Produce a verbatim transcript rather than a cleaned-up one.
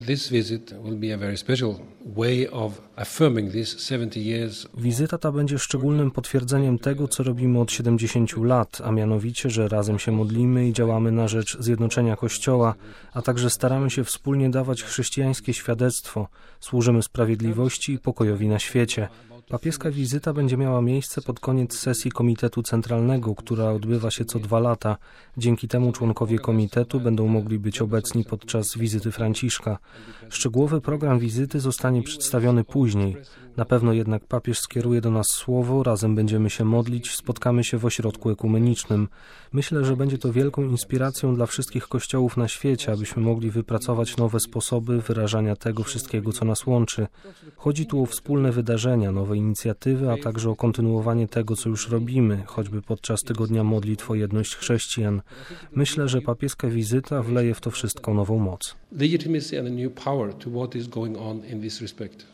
Wizyta ta będzie szczególnym potwierdzeniem tego, co robimy od siedemdziesięciu lat, a mianowicie, że razem się modlimy i działamy na rzecz zjednoczenia Kościoła, a także staramy się wspólnie dawać chrześcijańskie świadectwo, służymy sprawiedliwości i pokojowi na świecie. Papieska wizyta będzie miała miejsce pod koniec sesji Komitetu Centralnego, która odbywa się co dwa lata. Dzięki temu członkowie komitetu będą mogli być obecni podczas wizyty Franciszka. Szczegółowy program wizyty zostanie przedstawiony później. Na pewno jednak papież skieruje do nas słowo, razem będziemy się modlić, spotkamy się w ośrodku ekumenicznym. Myślę, że będzie to wielką inspiracją dla wszystkich kościołów na świecie, abyśmy mogli wypracować nowe sposoby wyrażania tego wszystkiego, co nas łączy. Chodzi tu o wspólne wydarzenia, nowe inicjatywy, a także o kontynuowanie tego, co już robimy, choćby podczas Tygodnia Modlitw o Jedność Chrześcijan. Myślę, że papieska wizyta wleje w to wszystko nową moc.